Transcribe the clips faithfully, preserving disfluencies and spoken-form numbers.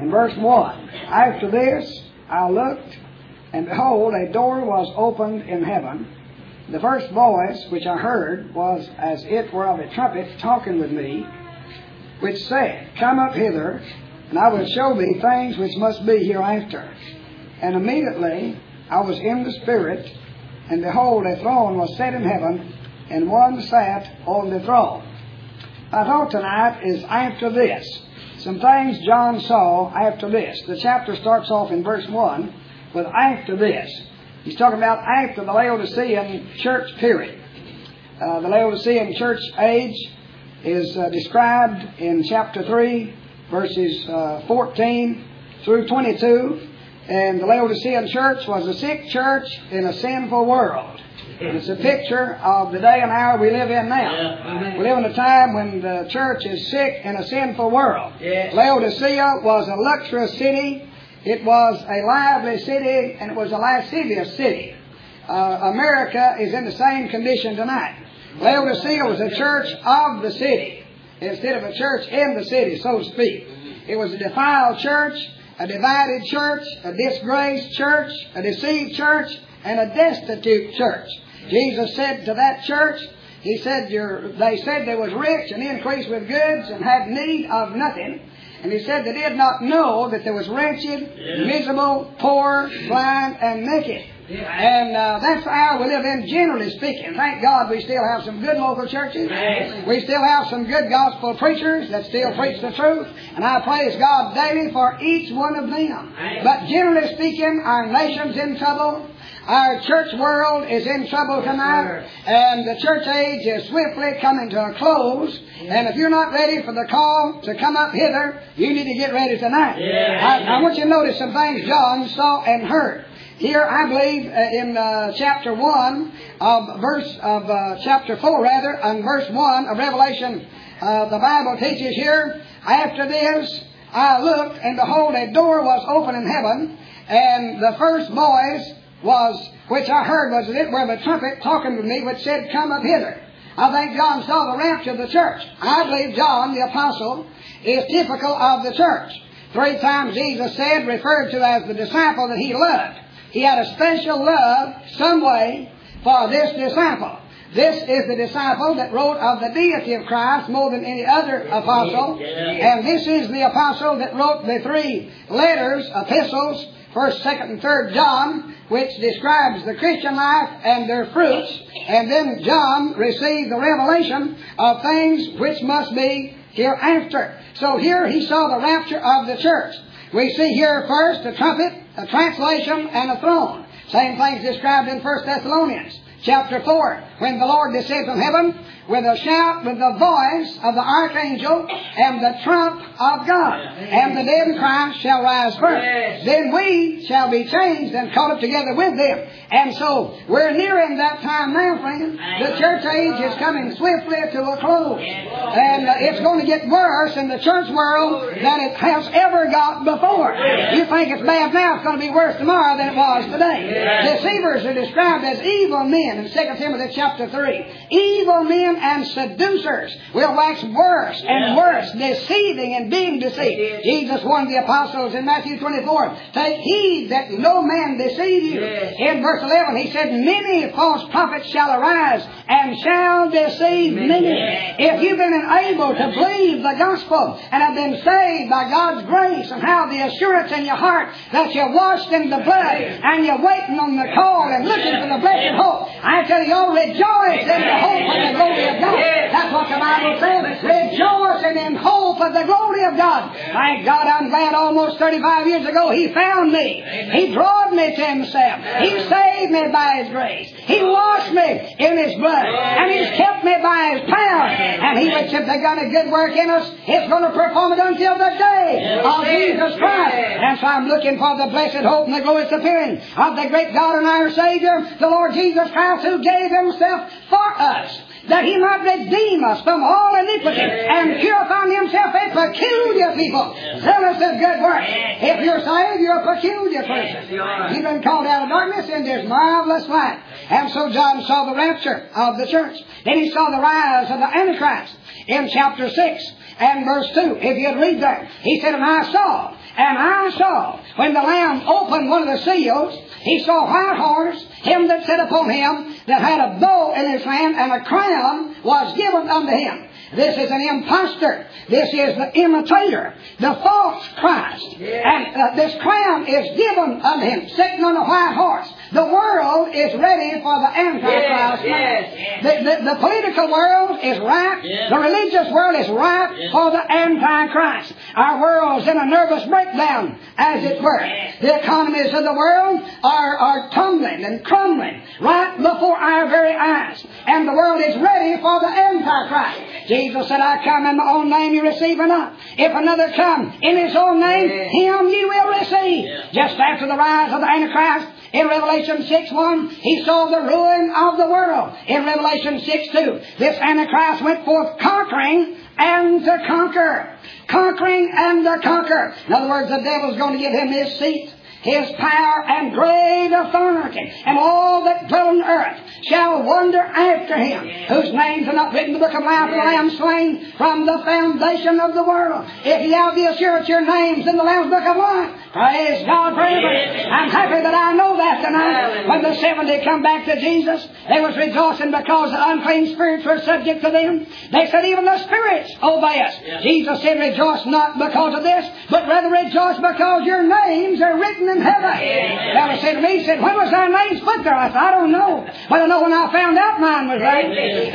in verse one. After this I looked, and behold, a door was opened in heaven. The first voice which I heard was as it were of a trumpet talking with me, which said, Come up hither, and I will show thee things which must be hereafter. And immediately I was in the Spirit, and behold, a throne was set in heaven, and one sat on the throne. My thought tonight is after this. Some things John saw after this. The chapter starts off in verse one with after this. He's talking about after the Laodicean church period. Uh, the Laodicean church age is uh, described in chapter three, verses uh, fourteen through twenty-two. And the Laodicean church was a sick church in a sinful world. It's a picture of the day and hour we live in now. Yeah. We live in a time when the church is sick in a sinful world. Yeah. Laodicea was a luxurious city. It was a lively city, and it was a lascivious city. Uh, America is in the same condition tonight. Laodicea was a church of the city instead of a church in the city, so to speak. It was a defiled church, a divided church, a disgraced church, a deceived church, and a destitute church. Jesus said to that church, He said, You're, they said they was rich and increased with goods and had need of nothing. And He said they did not know that they was wretched, yeah. miserable, poor, blind, and naked. Yeah. And uh, that's how we live in, generally speaking. Thank God we still have some good local churches. Yes. We still have some good gospel preachers that still preach the truth. And I praise God daily for each one of them. Yes. But generally speaking, our nation's in trouble. Our church world is in trouble tonight, and the church age is swiftly coming to a close. And if you're not ready for the call to come up hither, you need to get ready tonight. Yeah. I, I want you to notice some things John saw and heard. Here, I believe, uh, in uh, chapter one of verse of uh, chapter four, rather, and verse one of Revelation, uh, the Bible teaches here. After this, I looked, and behold, a door was open in heaven, and the first voice was, which I heard was as it were of a trumpet talking with me, which said, Come up hither. I think John saw the rapture of the church. I believe John, the apostle, is typical of the church. Three times Jesus said, referred to as the disciple that He loved. He had a special love, some way, for this disciple. This is the disciple that wrote of the deity of Christ more than any other apostle. And this is the apostle that wrote the three letters, epistles, First, Second, and Third John, which describes the Christian life and their fruits. And then John received the revelation of things which must be hereafter. So here he saw the rapture of the church. We see here first a trumpet, a translation, and a throne. Same things described in First Thessalonians chapter four, when the Lord descends from heaven with a shout, with the voice of the archangel and the trump of God. And the dead in Christ shall rise first. Yes. Then we shall be changed and caught up together with them. And so we're nearing that time now, friends. The church age is coming swiftly to a close. And uh, it's going to get worse in the church world than it has ever got before. You think it's bad now, it's going to be worse tomorrow than it was today. Deceivers are described as evil men in Second Timothy chapter three. Evil men and seducers will wax worse and worse, deceiving and being deceived. Jesus warned the apostles in Matthew twenty-four, Take heed that no man deceive you. In verse eleven, He said, Many false prophets shall arise and shall deceive many. If you've been able to believe the gospel and have been saved by God's grace and have the assurance in your heart that you're washed in the blood and you're waiting on the call and looking for the blessed hope, I tell you, you'll rejoice in the hope of the glory of God. That's what the Bible says. Rejoicing in hope of the glory of God. Thank God, I'm glad almost thirty-five years ago He found me. He drawed me to Himself. He saved me by His grace. He washed me in His blood. And He's kept me by His power. And He which hath begun a good work in us is going to perform it until the day of Jesus Christ. And so I'm looking for the blessed hope and the glorious appearing of the great God and our Savior, the Lord Jesus Christ, who gave Himself for us, that He might redeem us from all iniquity and purify Himself a peculiar people, zealous of good works. If you're saved, you're a peculiar person. You've been called out of darkness into His marvelous light. And so John saw the rapture of the church. Then he saw the rise of the Antichrist. in chapter six and verse two. If you'd read that, he said, and I saw, and I saw, when the Lamb opened one of the seals, he saw a white horse, him that sat upon him, that had a bow in his hand, and a crown was given unto him. This is an impostor. This is the imitator, the false Christ. Yeah. And uh, this crown is given unto him, sitting on a white horse. The world is ready for the Antichrist. Yes, yes. The, the, the political world is ripe. Yes. The religious world is ripe yes. for the Antichrist. Our world's in a nervous breakdown, as it were. Yes. The economies of the world are, are tumbling and crumbling right before our very eyes. And the world is ready for the Antichrist. Jesus said, I come in my own name, you receive or not. If another come in his own name, yes. him you will receive. Yes. Just after the rise of the Antichrist, in Revelation six one, he saw the ruin of the world. In Revelation six two, this Antichrist went forth conquering and to conquer. Conquering and to conquer. In other words, the devil's going to give him his seat, his power and great authority, and all that dwell on earth shall wonder after him, whose names are not written in the book of life of the Lamb slain from the foundation of the world. If ye have the assurance your names in the Lamb's book of life, praise God forever. I'm happy that I know that tonight. When the seventy come back to Jesus, they was rejoicing because the unclean spirits were subject to them. They said, even the spirits obey us. Yeah. Jesus said, rejoice not because of this, but rather rejoice because your names are written in heaven. Yeah. The fellow said to me, he said, when was our names put there? I said, I don't know. But I know when I found out mine was right.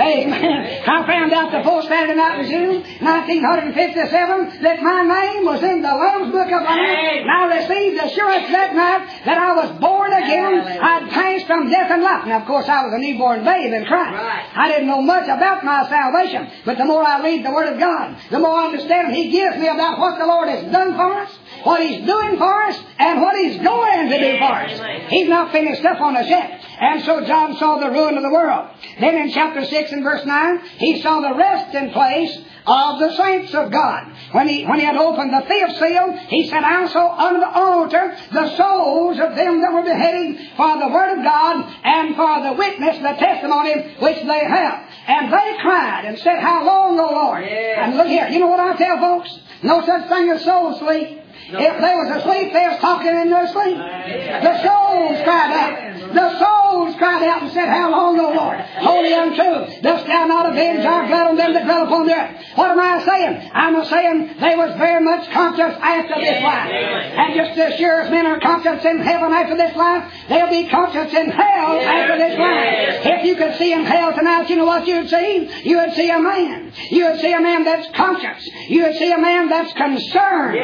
Amen. I found out the fourth Saturday night in June, nineteen fifty-seven, that my name was in the Lamb's book of life. And I received assurance that night that I was born again. I'd passed from death and life. Now, of course, I was a newborn babe in Christ. I didn't know much about my salvation. But the more I read the Word of God, the more I understand He gives me about what the Lord has done for us, what He's doing for us, and what He's going to do for us. He's not finished up on us yet. And so John saw the ruin of the world. Then in chapter six and verse nine, he saw the resting place of the saints of God. When he, when he had opened the fifth seal, he said, I saw on the altar the souls of them that were beheaded for the word of God and for the witness, the testimony which they have. And they cried and said, how long, O Lord? Yeah. And look here, you know what I tell folks? No such thing as soul sleep. No. If they was asleep, they was talking in their sleep. The souls cried out. The souls cried out and said, how long, O Lord? Holy and true, dost thou not avenge our blood on them that dwell upon the earth? What am I saying? I'm saying they was very much conscious after this life. And just as sure as men are conscious in heaven after this life, they'll be conscious in hell after this life. If you could see in hell tonight, you know what you would see? You would see a man. You would see a man that's conscious. You would see a man that's concerned.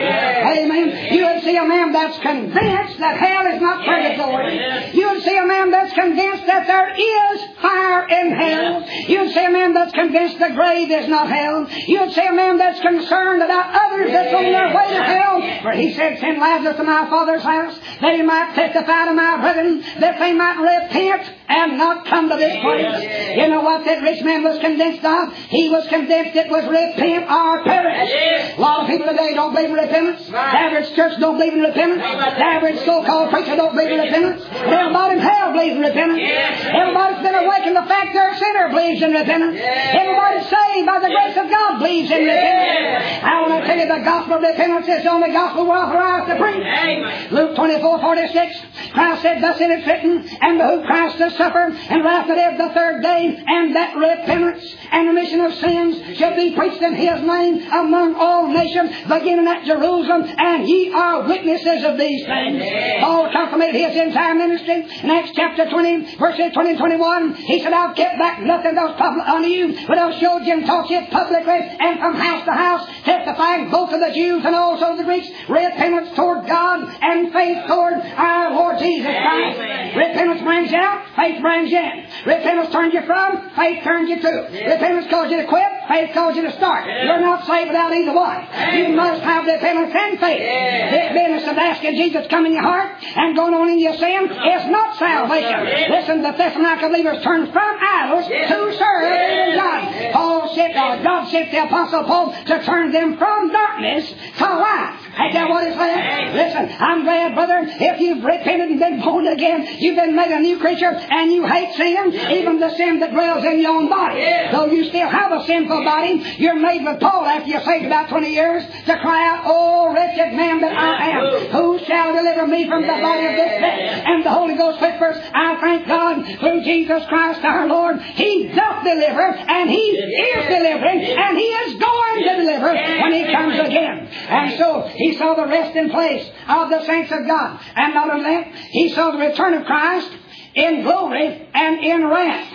Amen. You would see a man that's convinced that hell is not purgatory. You would see a man that's convinced that there is fire in hell. You would see a man that's convinced the grave is not hell. You would see a man that's concerned about others that's on their way to hell. For he said, send Lazarus to my Father's house, that he might testify to my brethren, that they might repent and not come to this place. You know what that rich man was convinced of? He was convinced it was repent or perish. A lot of people today don't believe in repentance. The average church don't believe in repentance. The average so-called preacher don't believe in repentance. Everybody in hell believes in repentance. Everybody's been awakened to the fact they're a sinner believes in repentance. Everybody saved by the grace of God believes in repentance. I want to tell you the gospel of repentance is the only gospel we're authorized to preach. Luke twenty-four forty-six, Christ said, thus it is written, and behooved Christ to suffer and rise to death the third day, and that repentance and remission of sins shall be preached in His name among all nations, beginning at Jerusalem, and ye are witnesses of these things. Paul consummated his entire ministry in Acts chapter twenty, verses twenty and twenty-one. He said, I've kept back nothing that was public unto you, but I've showed you and taught you publicly and from house to house, testifying both to the Jews and also the Greeks, repentance toward God and faith toward our Lord Jesus Christ. Repentance brings you out, faith brings you in. Repentance turns you from, faith turns you to. Repentance calls you to quit, faith calls you to start. You're not saved without either one. You must have repentance and faith. This business of asking Jesus to come in your heart and going on in your sin is not salvation. Listen, the Thessalonica believers turned from idols to serve God. Paul said, uh, God sent the Apostle Paul to turn them from darkness to light. Ain't that what it says? Listen, I'm glad, brother, if you've repented and been born again, you've been made a new creature, and you hate sin, even the sin that dwells in your own body. Though you still have a sinful body, you're made with Paul after you're saved about twenty years to cry out, "Oh, wretched man that I am, who shall deliver me from the body of this death?" And the Holy Ghost whispers, "I thank God through Jesus Christ our Lord. He doth deliver, and He is delivering, and He is going to deliver when He comes again." And so He saw the resting place of the saints of God. And not only that, He saw the return of Christ in glory and in wrath.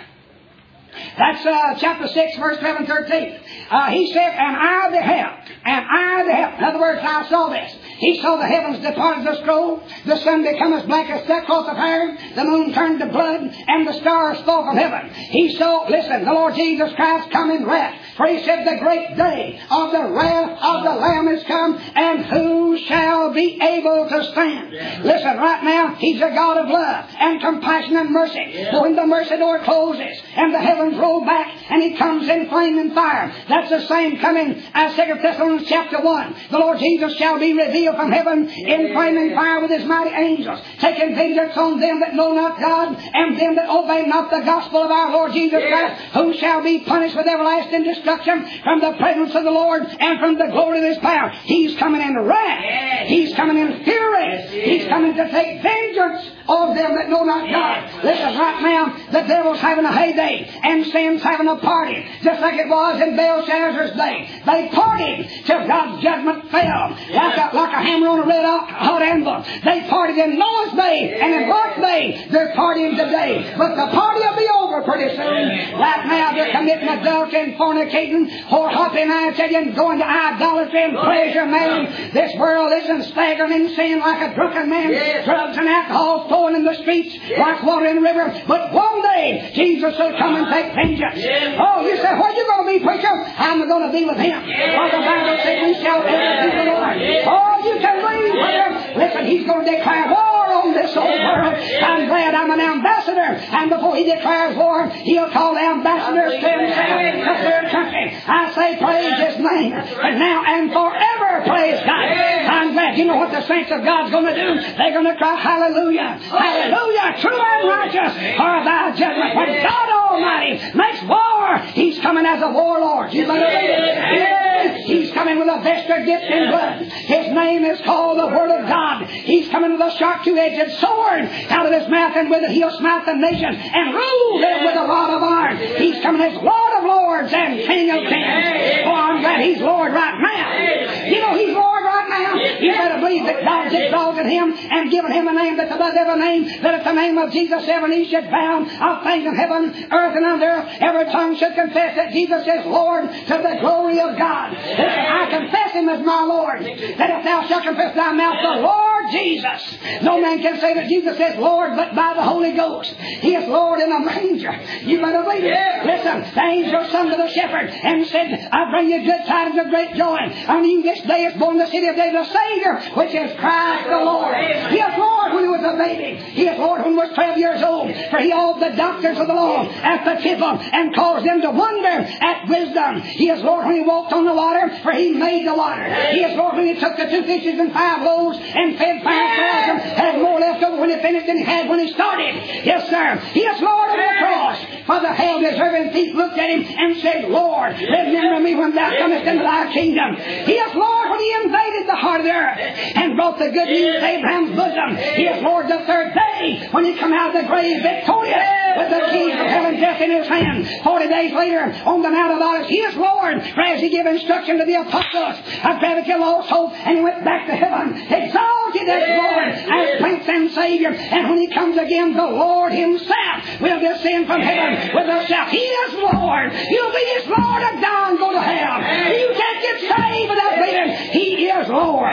That's uh, chapter six, verse twelve and thirteen. Uh, he said, "And I beheld, and I beheld." In other words, I saw this. He saw the heavens departed the scroll, the sun become as black as sackcloth of hair, the moon turned to blood, and the stars fall from heaven. He saw, listen, the Lord Jesus Christ come in wrath. For He said, "The great day of the wrath of the Lamb is come, and who shall be able to stand?" Listen, right now, He's a God of love and compassion and mercy. But when the mercy door closes and the heavens roll back and He comes in flame and fire, that's the same coming as Second Thessalonians chapter one. The Lord Jesus shall be revealed from heaven in flame and fire with His mighty angels, taking vengeance on them that know not God and them that obey not the gospel of our Lord Jesus Christ, who shall be punished with everlasting destruction from the presence of the Lord and from the glory of His power. He's coming in wrath. He's coming in fury. He's coming to take vengeance of them that know not God. Listen, right now, the devil's having a heyday and sin's having a party, just like it was in Belshazzar's day. They partied till God's judgment fell like a, like a hammer on a red hot anvil. They partied in Noah's day and in Lot's day. They're partying today, but the party will be over pretty soon. Right now, they're committing adultery and fornicating, whore-hopping, I tell you, and going to idolatry and pleasure, man. This world isn't staggering in sin like a drunken man. Drugs and alcohol flowing in the streets like water in the river. But one day, Jesus will come and take vengeance. Oh, you say, "Where are you going to be, preacher?" "I'm going to be with Him." For the Bible says, "We shall ever see the Lord." Oh, you can read, brother. Listen, He's going to declare war on this old world. I'm glad I'm an ambassador. And before He declares war, He'll call the ambassadors to Himself, to their country. I say, praise His name. And now and forever, praise God. I'm glad. You know what the saints of God's going to do? They're going to cry, "Hallelujah, hallelujah, true and righteous are Thy judgments." When God Almighty makes war, He's coming as a warlord. You better believe it. Yes, He's coming with a vesture dipped in blood. His name is called the Word of God. He's coming with a sharp two-edged sword out of His mouth, and with it He'll smite the nations and rule them with a rod of iron. He's coming as Lord of Lords and King of Kings. Oh, I'm glad He's Lord right now. You know He's Lord right now. You better believe that God's exalted Him and given Him a name that's above every name, that at the name of Jesus every knee should bow of things in heaven, earth, and under earth. Every tongue should confess that Jesus is Lord to the glory of God. Listen, I confess Him as my Lord, that if thou shalt confess thy mouth the Lord Jesus, no man can say that Jesus is Lord but by the Holy Ghost. He is Lord in a manger. You better believe it. Listen, the angel sung to the shepherd and said, "I bring you good tidings of great joy. Unto you this day is born in the city of David a Savior, which is Christ the Lord." He is Lord when He was a baby. He is Lord when He was twelve years old. For He awed the doctors of the law at the temple and caused them to wonder at wisdom. He is Lord when He walked on the water, for He made the water. He is Lord when He took the two fishes and five loaves and fed five thousand, had more left over when He finished than He had when He started. Yes, sir. He is Lord of the cross. For the hell-deserving thief looked at Him and said, "Lord, remember me when Thou comest into Thy kingdom." He is Lord when He invaded the heart of the earth and brought the good news to Abraham's bosom. He is Lord the third day when He come out of the grave victorious with the keys of hell and death in His hand. Forty days later on the Mount of Olives, He is Lord. For as He gave instruction to the apostles of gravity lost hope, and He went back to heaven, exalted as Lord, as Prince and Savior. And when He comes again, the Lord Himself will descend from heaven with a shout. He is Lord. You'll be His Lord and die and go to hell. You can't get saved without believing He is Lord.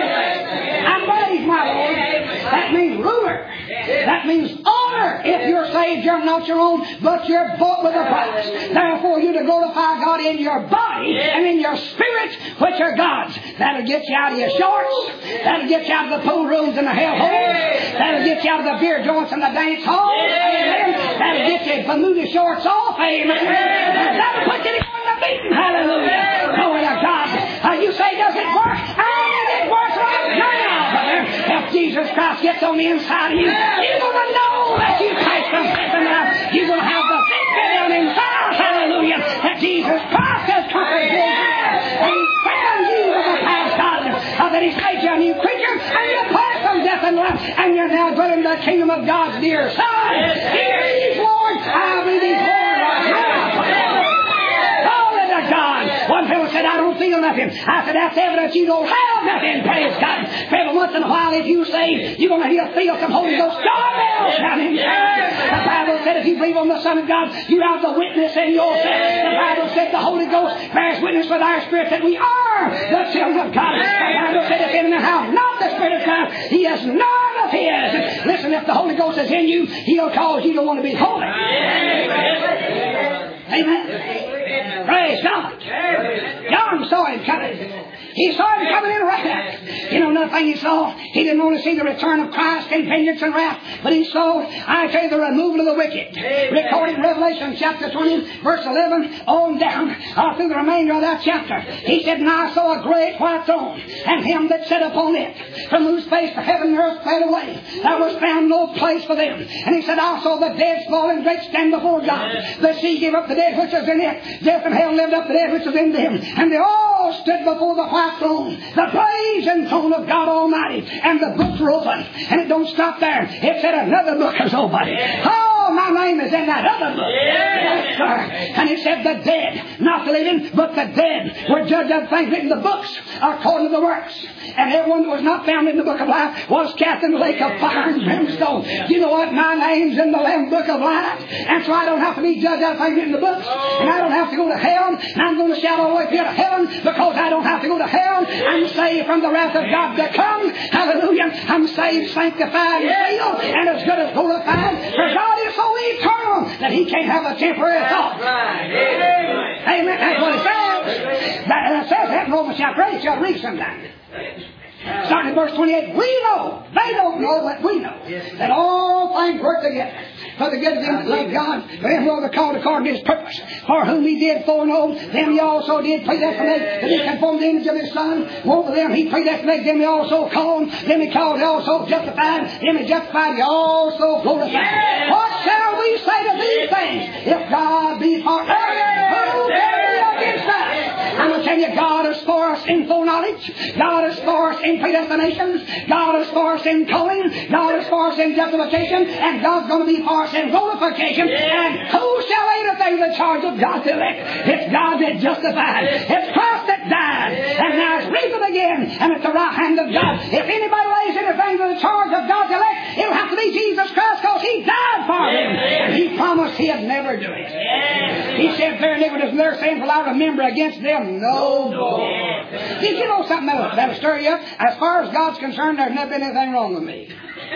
I'm glad He's my Lord. That means ruler. That means honor. If you're saved, you're not your own, but you're bought with a price. Therefore, you to glorify God in your body and in your spirit, which are God's. That'll get you out of your shorts. That'll get you out of the pool rooms and the hell holes. That'll get you out of the beer joints and the dance halls. Amen. That'll get you Bermuda shorts off. Amen. That'll put you in the beating. Hallelujah. Glory to God. Uh, you say, does it work? I mean, it works Jesus Christ gets on the inside of you, you're going to know that you taste some something else. You're going to have the victory down inside, hallelujah, that Jesus Christ has conquered death. And He's found you with the power of God, uh, that He's made you a new creature, and you're passed from death and life, and you're now dwelling in the kingdom of God's dear Son. Here He is, Lord. I believe He's Lord right now. Glory to God. One fellow said, I don't feel nothing. I said, that's evidence you don't have nothing. Praise God. For every once in a while, if you say you're going to feel some Holy Ghost doorbells sounding. The Bible said if you believe on the Son of God, you have the witness in yourself. The Bible said the Holy Ghost bears witness with our spirit that we are the children of God. The Bible said if anyone has not the Spirit of God, he has none of His. Listen, if the Holy Ghost is in you, He'll cause you to want to be holy. Amen. Praise God. John saw Him coming. He saw Him coming in wrath. You know another thing He saw? He didn't want to see the return of Christ in vengeance and wrath, but He saw, I tell you, the removal of the wicked. Recorded in Revelation chapter twenty, verse eleven, on down, uh, through the remainder of that chapter. He said, and I saw a great white throne, and Him that sat upon it, from whose face the heaven and earth fled away. There was found no place for them. And He said, I saw the dead falling great stand before God. The sea gave up the dead which was in it. Death and hell lifted up the dead which was in them. And they all stood before the white throne, the blazing throne of God Almighty. And the books were open. And it don't stop there. It said another book is open. Oh, my name is in that other book. Yes, sir. And it said the dead, not the living, but the dead were judged of things written in the books according to the works. And everyone that was not found in the book of life was cast in the lake of fire and brimstone. You know what? My name's in the Lamb book of life. And so I don't have to be judged of things written in the books. And I don't have to go to hell. And I'm going to shout all the way to heaven because I don't have to go to hell. I'm saved from the wrath of God to come. Hallelujah. I'm saved, sanctified, and sealed, and as good as glorified. For God is so eternal that He can't have a temporary thought. Amen. That's what it says. That, it says that in Romans chapter eight. You'll read sometime. Starting at verse twenty-eight, we know, they don't know, but we know that all things work together for the good of them that love God, for them who are called according to His purpose. For whom He did foreknow, them He also did predestinate, that He conformed the image of His Son. One of them He predestinated, them He also called, them He called, He also justified, them He justified, He also glorified. Yes. What shall we say to these things? If God be for us, who can be against us? I'm going to tell you, God is for us in foreknowledge. God is for us in predestination. God is for us in calling. God is for us in justification. And God's going to be for us in glorification. And who shall lay anything to the charge of God's elect? It's God that justified. It's Christ that died. And now it's risen again. And at the right hand of God. If anybody lays anything to the charge of God's elect, it'll have to be Jesus Christ because He died for them. And He promised He'd never do it. He said, their iniquities and their sins will I remember against them no more. Did you know something that'll, that'll stir you up? As far as God's concerned, there's never been anything wrong with me.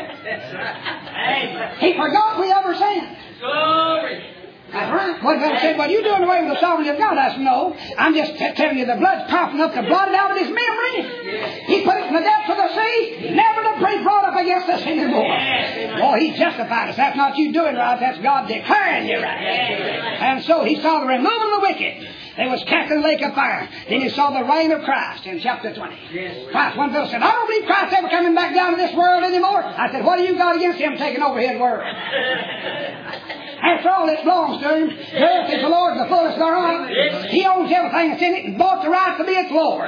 He forgot we ever sinned. Glory. That's right. What God said, well, you doing away with the sovereignty of God? I said, no. I'm just t- telling you the blood's powerful enough to blot it out of His memory. He put it in the depths of the sea, never to be brought up against us anymore. Oh, He justified us. That's not you doing right. That's God declaring you right. And so He saw the removal of the wicked. They was cast in the lake of fire. Then He saw the reign of Christ in chapter twenty. Yes. Christ, one fellow said, I don't believe Christ ever coming back down to this world anymore. I said, what do you got against Him taking over His world? After all, it belongs to Him. The earth is the Lord's, the fullness thereof. He owns everything that's in it and bought the right to be its Lord.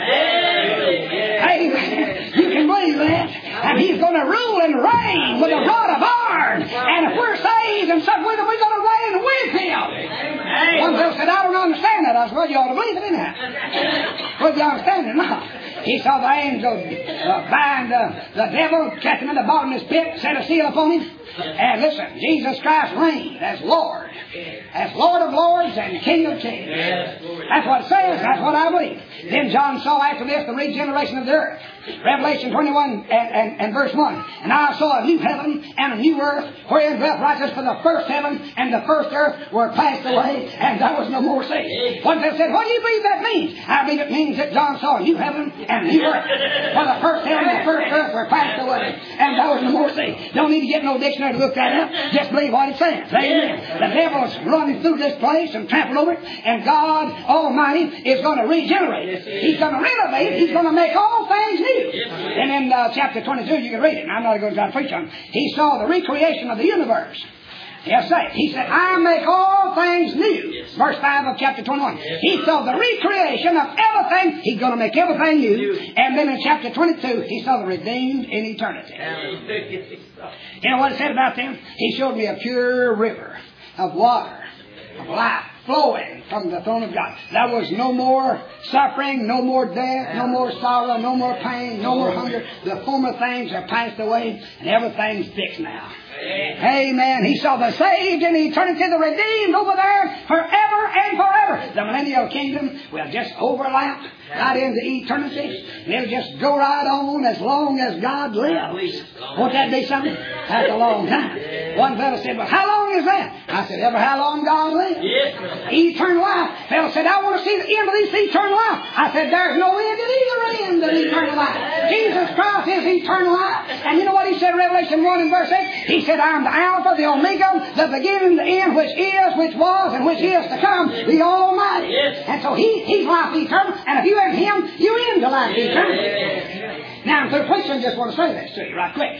Amen. You can believe that. And He's going to rule and reign with a rod of iron. And if we're saved and stuff with Him, we're going to reign with Him. One fellow said, I don't understand that. I said, well, you ought to believe it, isn't it? Well, you understand it not. He saw the angel uh, bind uh, the devil, cast him in the bottomless pit, set a seal upon him. And listen, Jesus Christ reigned as Lord, as Lord of Lords and King of Kings. That's what it says. That's what I believe. Then John saw after this the regeneration of the earth. Revelation twenty-one and, and, and verse one. And I saw a new heaven and a new earth, wherein dwelt righteousness, for the first heaven and the first earth were passed away, and there was no more sea. One man said, what do you believe that means? I believe it means that John saw a new heaven and a new earth. For the first heaven and the first earth were passed away, and there was no more sea. Don't need to get no dictionary to look that up. Just believe what it says. Amen. The devil's running through this place and trampling over it, and God Almighty is going to regenerate it. He's going to renovate it. He's going to make all things new. And in uh, chapter twenty-two, you can read it, and I'm not going to try to preach on it. He saw the recreation of the universe. Yes, say. He said, I make all things new. Yes. Verse five of chapter twenty-one. Yes. He saw the recreation of everything. He's going to make everything new. new. And then in chapter twenty-two, he saw the redeemed in eternity. You know what it said about them? He showed me a pure river of water, of life, flowing from the throne of God. There was no more suffering, no more death, no more sorrow, no more pain, no more hunger. The former things are passed away, and everything's fixed now. Amen. He saw the saved in eternity, the redeemed over there forever and forever. The millennial kingdom will just overlap right into eternity. And it'll just go right on as long as God lives. Won't that be something? That's a long time. One fellow said, well, how long is that? I said, ever how long God lives. Eternal life. Fellow said, I want to see the end of this eternal life. I said, there's no end at either end of eternal life. Jesus Christ is eternal life. And you know what he said in Revelation one and verse eight? He said, I am the Alpha, the Omega, the beginning, the end, which is, which was, and which is to come, the Almighty. Yes. And so he, he's life eternal, and if you have him, you're into life eternal. Yes. Now, to the preacher, I just want to say this to you right quick.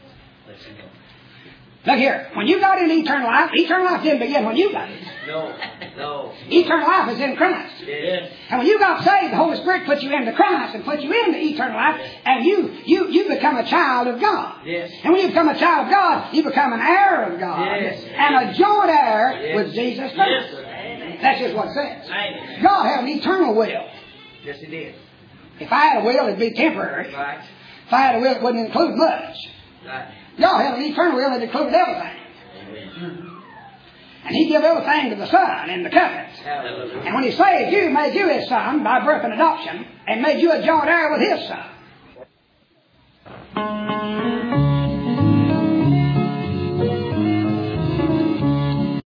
Look here, when you got into eternal life, eternal life didn't begin when you got it. No, no. Eternal life is in Christ. Yes. And when you got saved, the Holy Spirit put you into Christ and put you into eternal life, and you you you become a child of God. Yes. And when you become a child of God, you become an heir of God. Yes. And a joint heir yes. with Jesus Christ. Yes. That's just what it says. Amen. God had an eternal will. Yes, He did. If I had a will, it'd be temporary. Right. If I had a will, it wouldn't include much. Right. God had an eternal will that included everything. Amen. And He gave everything to the Son in the covenant. Hallelujah. And when He saved you, He made you His son by birth and adoption, and made you a joint heir with His Son.